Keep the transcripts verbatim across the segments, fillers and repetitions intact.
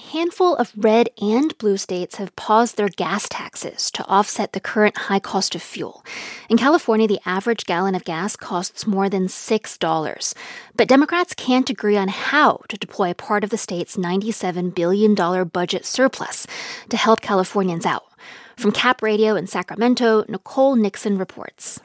handful of red and blue states have paused their gas taxes to offset the current high cost of fuel. In California, the average gallon of gas costs more than six dollars. But Democrats can't agree on how to deploy part of the state's ninety-seven billion dollars budget surplus to help Californians out. From Cap Radio in Sacramento, Nicole Nixon reports.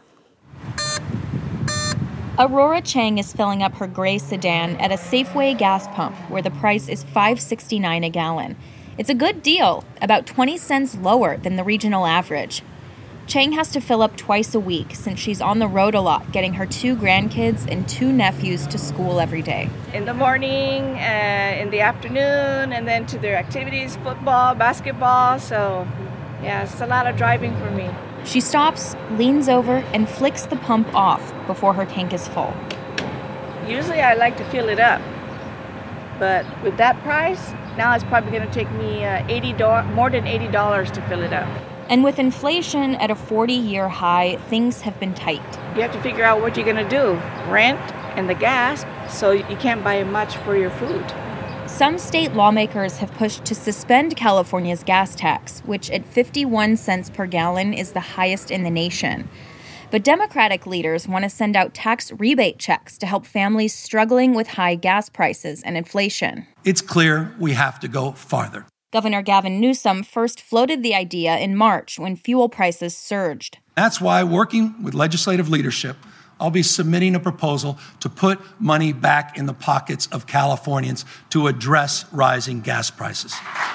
Aurora Chang is filling up her gray sedan at a Safeway gas pump where the price is five dollars and sixty-nine cents a gallon. It's a good deal, about twenty cents lower than the regional average. Chang has to fill up twice a week since she's on the road a lot, getting her two grandkids and two nephews to school every day. In the morning, uh, in the afternoon, and then to their activities, football, basketball. So, yeah, it's a lot of driving for me. She stops, leans over, and flicks the pump off before her tank is full. Usually I like to fill it up, but with that price, now it's probably going to take me uh, eighty dollars, more than eighty dollars to fill it up. And with inflation at a forty-year high, things have been tight. You have to figure out what you're going to do, rent and the gas, so you can't buy much for your food. Some state lawmakers have pushed to suspend California's gas tax, which at fifty-one cents per gallon is the highest in the nation. But Democratic leaders want to send out tax rebate checks to help families struggling with high gas prices and inflation. It's clear we have to go farther. Governor Gavin Newsom first floated the idea in March when fuel prices surged. That's why, working with legislative leadership, I'll be submitting a proposal to put money back in the pockets of Californians to address rising gas prices.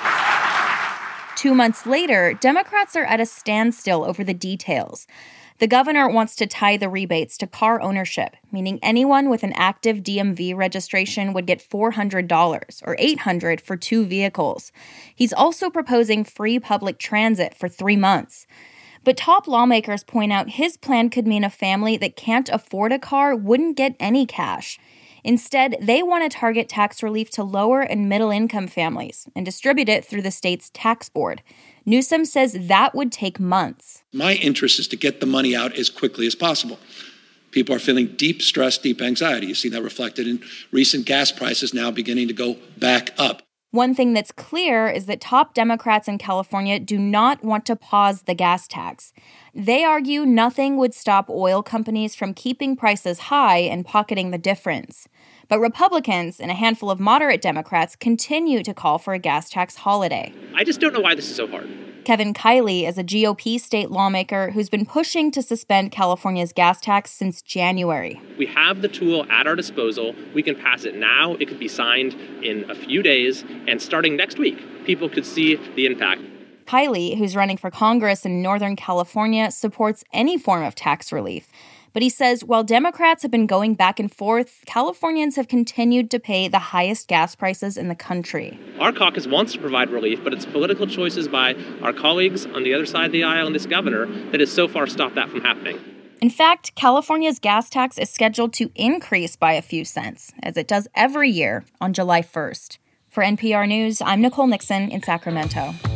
Two months later, Democrats are at a standstill over the details. The governor wants to tie the rebates to car ownership, meaning anyone with an active D M V registration would get four hundred dollars or eight hundred dollars for two vehicles. He's also proposing free public transit for three months. But top lawmakers point out his plan could mean a family that can't afford a car wouldn't get any cash. Instead, they want to target tax relief to lower and middle-income families and distribute it through the state's tax board. Newsom says that would take months. My interest is to get the money out as quickly as possible. People are feeling deep stress, deep anxiety. You see that reflected in recent gas prices now beginning to go back up. One thing that's clear is that top Democrats in California do not want to pause the gas tax. They argue nothing would stop oil companies from keeping prices high and pocketing the difference. But Republicans and a handful of moderate Democrats continue to call for a gas tax holiday. I just don't know why this is so hard. Kevin Kiley is a G O P state lawmaker who's been pushing to suspend California's gas tax since January. We have the tool at our disposal. We can pass it now. It could be signed in a few days. And starting next week, people could see the impact. Kiley, who's running for Congress in Northern California, supports any form of tax relief. But he says while Democrats have been going back and forth, Californians have continued to pay the highest gas prices in the country. Our caucus wants to provide relief, but it's political choices by our colleagues on the other side of the aisle and this governor that has so far stopped that from happening. In fact, California's gas tax is scheduled to increase by a few cents, as it does every year on July first. For N P R News, I'm Nicole Nixon in Sacramento.